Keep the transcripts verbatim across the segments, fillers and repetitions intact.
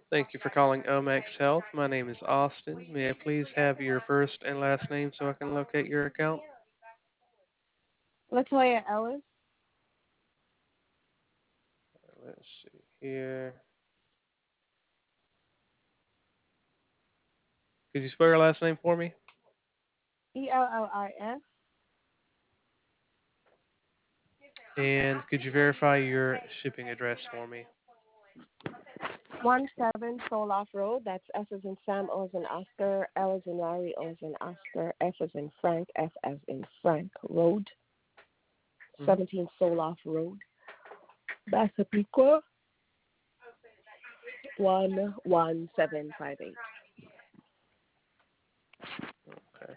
Thank you for calling Omax Health. My name is Austin. May I please have your first and last name so I can locate your account? Latoya Ellis. Let's see here. Could you spell your last name for me? E L L I S. And could you verify your shipping address for me? One seven Soloff Road. That's S as in Sam, O as in Oscar, L as in Larry, O as in Oscar, F as in Frank, F as in Frank Road. Mm-hmm. Seventeen Soloff Road. Massapequa. One one seven five eight. Okay.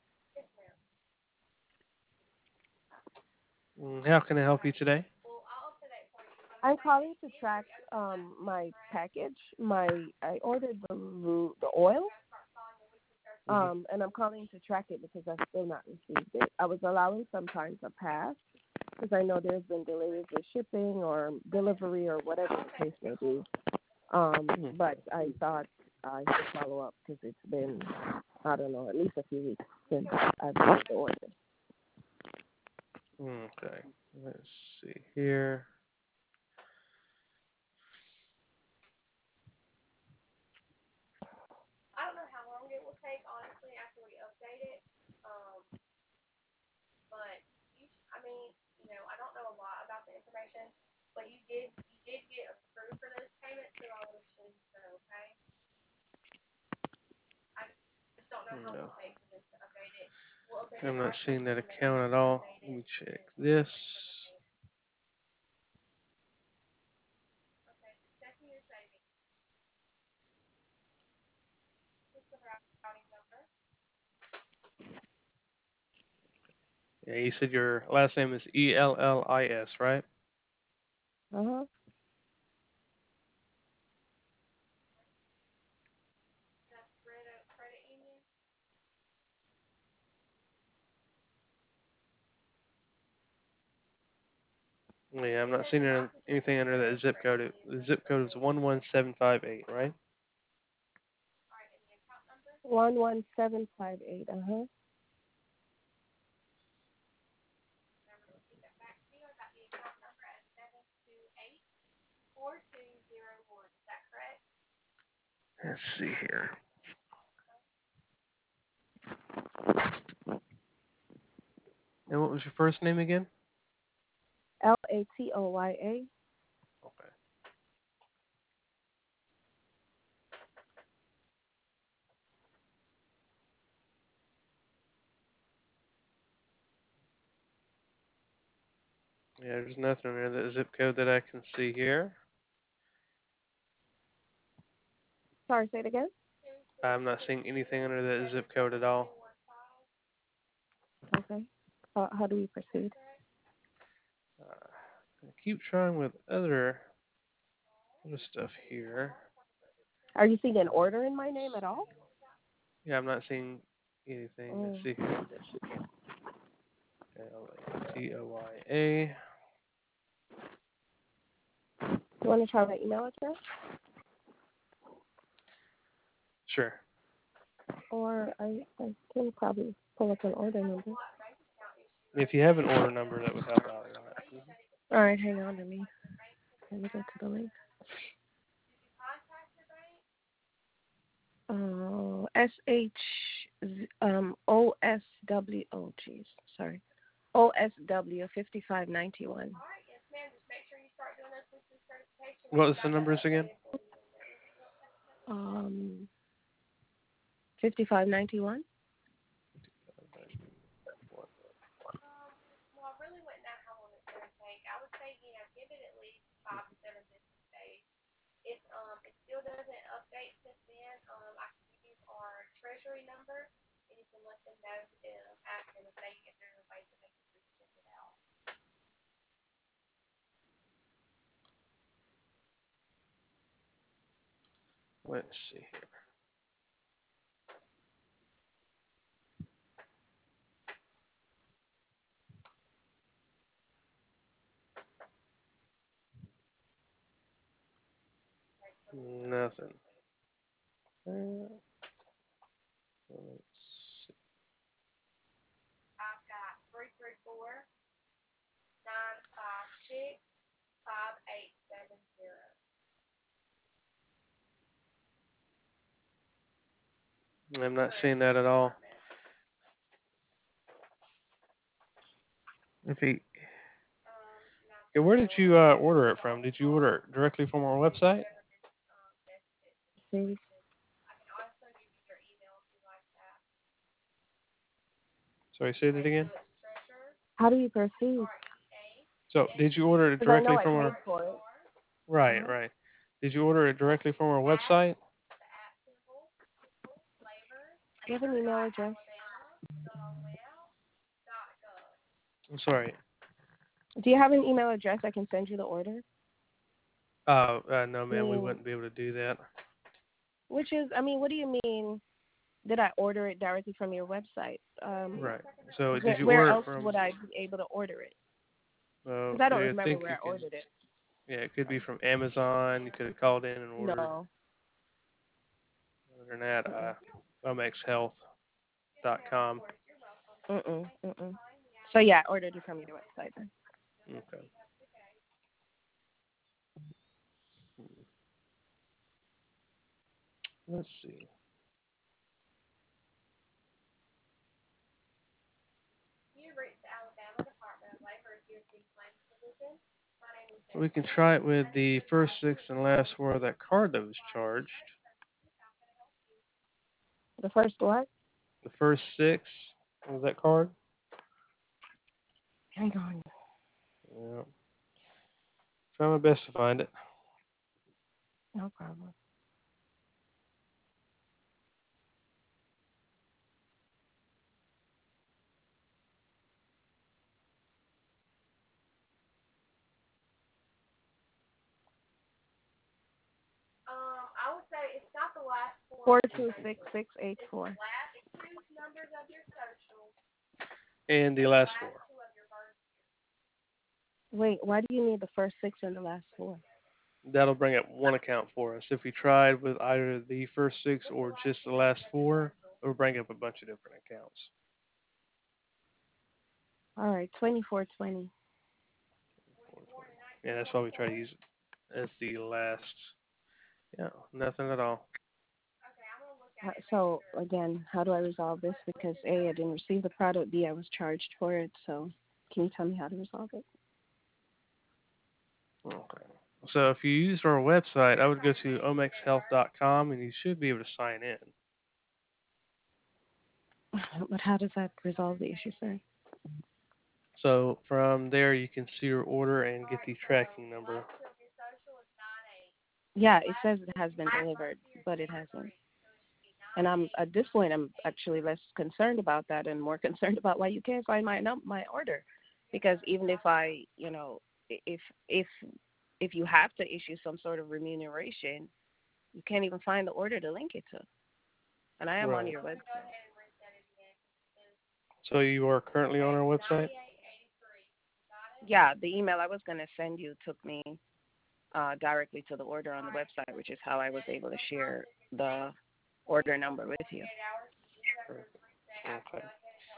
Mm, How can I help you today? I'm calling to track um my package. My I ordered the ru- the oil. Mm-hmm. Um, and I'm calling to track it because I've still not received it. I was allowing some time to pass because I know there's been delays with shipping or delivery or whatever the case may be. Um, but I thought I should follow up because it's been, I don't know, at least a few weeks since I've made the order. Okay. Let's see here. No, I'm not seeing that account at all. Let me check this. Yeah, you said your last name is E L L I S, right? Uh-huh. Yeah, I'm not seeing any- anything under that zip code. The zip code is one one seven five eight, right? one one seven five eight, uh-huh. Let's see here. And what was your first name again? L A T O Y A. Okay. Yeah, there's nothing under that zip code that I can see here. Sorry, say it again? I'm not seeing anything under that zip code at all. Okay. Uh, how do we proceed? Uh, I keep trying with other other stuff here. Are you seeing an order in my name at all? Yeah, I'm not seeing anything. Let's Oh. see here. L A T O Y A. You want to try my email address? Sure. Or I, I can probably pull up an order number. If you have an order number, that would help out a lot. All right, hang on to me. Let me go to the link. Oh, S H um O S W. Oh, geez, sorry. O S W fifty-five ninety-one. What was the numbers again? Um, fifty-five ninety-one. Let's see here. Nothing. Uh, let's see. I'm not seeing that at all. If he, yeah, where did you uh, order it from? Did you order it directly from our website? See, Sorry, say that again. how do you proceed? So, did you order it Because I know directly I from paid our? for it. Right, Uh-huh. right. Did you order it directly from our website? Do you have an email address? I'm sorry. Do you have an email address I can send you the order? Uh, uh, no, I ma'am, we mean, wouldn't be able to do that. which is, I mean, what do you mean? Did I order it directly from your website? Um, Right. So, did where, you where order it else from? would I be able to order it? Uh, Because I don't I remember think where you I can. ordered it. Yeah, it could be from Amazon. You could have called in and ordered. No. Other than that, Mm-mm. uh, o m x health dot com. Mm-mm. Mm-mm. So yeah, I ordered it from your website then. Okay. Let's see. We can try it with the first six and last four of that card that was charged. The first what? The first six of that card. Hang on. Yeah. Try my best to find it. No problem. Four two six six eight four. And the last four. Wait, why do you need the first six and the last four? That'll bring up one account for us. If we tried with either the first six or just the last four, it will bring up a bunch of different accounts. All right, twenty four twenty. Yeah, that's why we try to use it as the last. Yeah, nothing at all. Uh, So again, how do I resolve this? Because A, I didn't receive the product. B, I was charged for it. So can you tell me how to resolve it? Okay. So if you use our website, I would go to o m x health dot com and you should be able to sign in. But how does that resolve the issue, sir? So from there, you can see your order and get the tracking number. Yeah, it says it has been delivered, but it hasn't. And I'm at this point, I'm actually less concerned about that and more concerned about why you can't find my num- my order, because even if I, you know, i- if if if you have to issue some sort of remuneration, you can't even find the order to link it to. And I am on Right. your website. So you are currently on our website? Yeah, the email I was going to send you took me uh, directly to the order on the website, which is how I was able to share the order number with you. Perfect. Okay.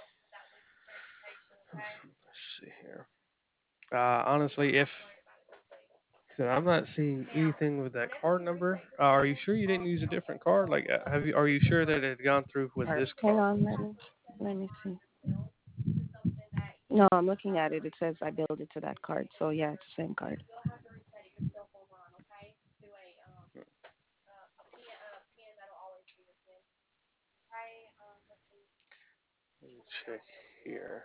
Let's see here. Uh, honestly, if so I'm not seeing anything with that card number. Uh, are you sure you didn't use a different card? Like, uh, have you? Are you sure that it had gone through with All right, this hang card? on, let me let me see. No, I'm looking at it. It says I billed it to that card. So yeah, it's the same card. Let me check here.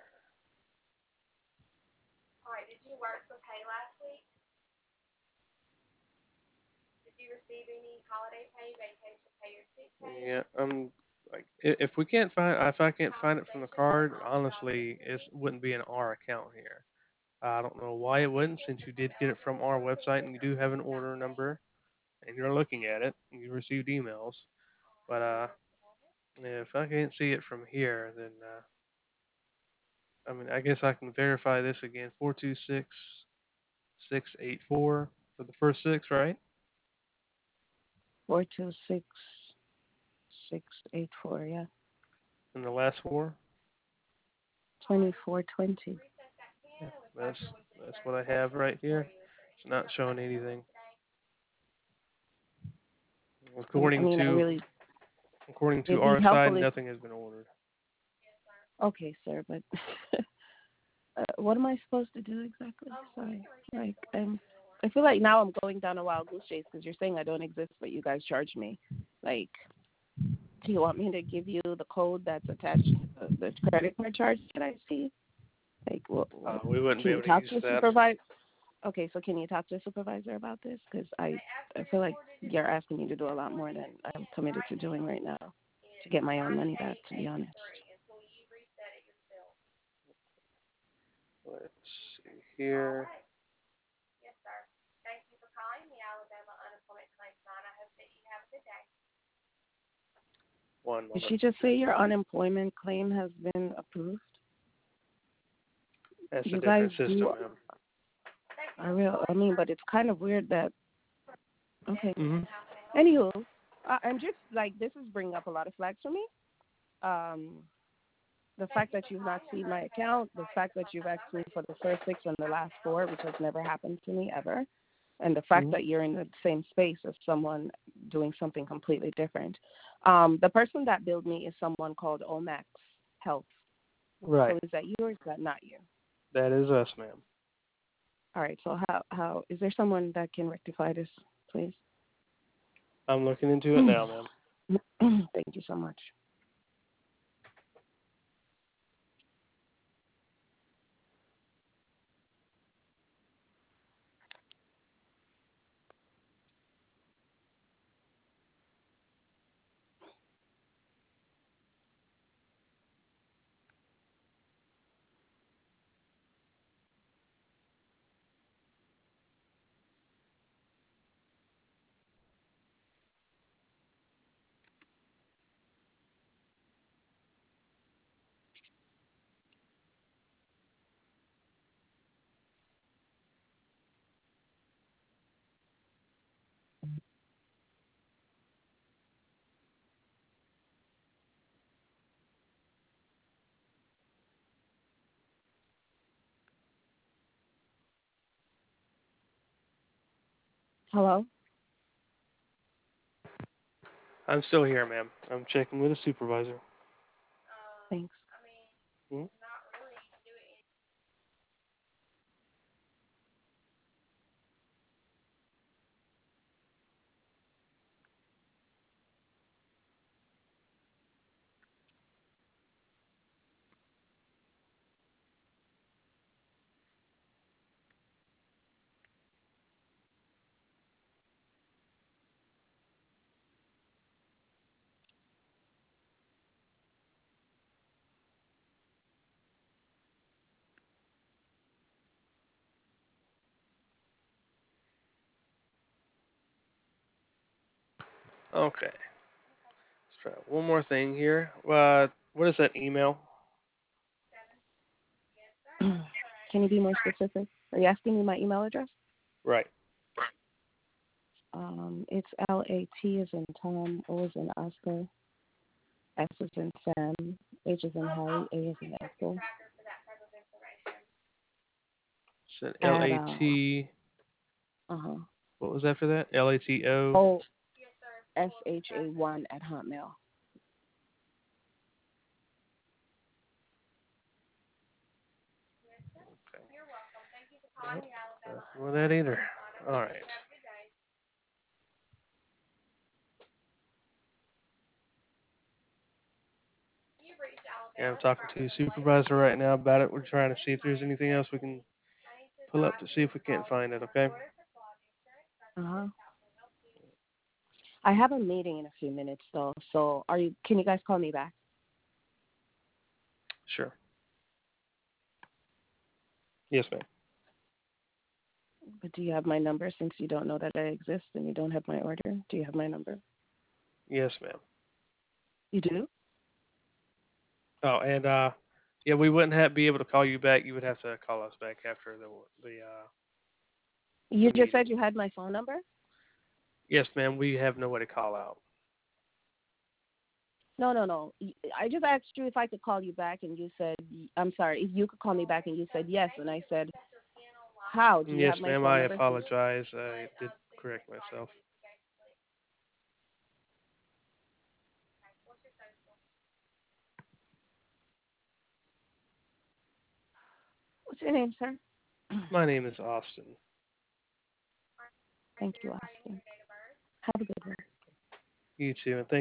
Yeah, um, like i- if we can't find, if I can't find it from the card, honestly, it wouldn't be in our account here. I don't know why it wouldn't, since you did get it from our website and you do have an order number and you're looking at it and you received emails. But uh, if I can't see it from here, then uh, I mean, I guess I can verify this again. Four two six six eight four for the first six, right? four two six six eight four. Yeah, And the last four? twenty four twenty. Yeah, that's that's what I have right here. It's not showing anything. I According mean, I to really according to it'd be our side, helpful if nothing has been ordered. okay, sir, but uh, what am I supposed to do exactly? Sorry, like I'm. I feel like now I'm going down a wild goose chase because you're saying I don't exist, but you guys charge me. Like, do you want me to give you the code that's attached to the credit card charge that I see? Like, well, Uh, we wouldn't can be you able to talk use to the that. supervisor? Okay, so can you talk to the supervisor about this? Because I, I feel like you're asking me to do a lot more than I'm committed to doing right now to get my own money back, to be honest. Let's see here. One Did moment. she just say your unemployment claim has been approved? That's a You guys different system, do, ma'am. I real, I mean, but it's kind of weird that, okay. Mhm. Anywho, I, I'm just, like, this is bringing up a lot of flags for me. Um, the fact that you've not seen my account, the fact that you've asked me for the first six and the last four, which has never happened to me ever, and the fact Mhm. that you're in the same space as someone doing something completely different. Um, the person that billed me is someone called Omax Health. Right. So is that you or is that not you? That is us, ma'am. All right. So how how is there someone that can rectify this, please? I'm looking into it now, ma'am. Thank you so much. Hello? I'm still here, ma'am. I'm checking with a supervisor. Thanks. Mhm. Okay. Let's try one more thing here. Uh, what is that email? Can you be more specific? Are you asking me my email address? Right. Um, it's L A T as in Tom, O as in Oscar, S as in Sam, H as in Harry, A as in Echo. It's an L At A uh, T. uh huh. What was after that? L A T O. O S H A one at Hotmail. Okay. Nope, nothing with that either. All right. Yeah, I'm talking to the supervisor right now about it. We're trying to see if there's anything else we can pull up to see if we can't find it. Okay. Uh huh. I have a meeting in a few minutes though, so are you? Can you guys call me back? Sure. Yes, ma'am. But do you have my number since you don't know that I exist and you don't have my order? Do you have my number? Yes, ma'am. You do? Oh, and uh, yeah, we wouldn't have be able to call you back. You would have to call us back after the the uh You the just meeting. said you had my phone number? Yes, ma'am. We have no way to call out. No, no, no. Y- I just asked you if I could call you back, and you said, y- I'm sorry, if you could call me back, and you said yes. And I said, how? Do you Yes, have my ma'am. phone I number? So, apologize. I did correct myself. what's your name, sir? My name is Austin. Thank you, Austin. Have a good one. You too, and thank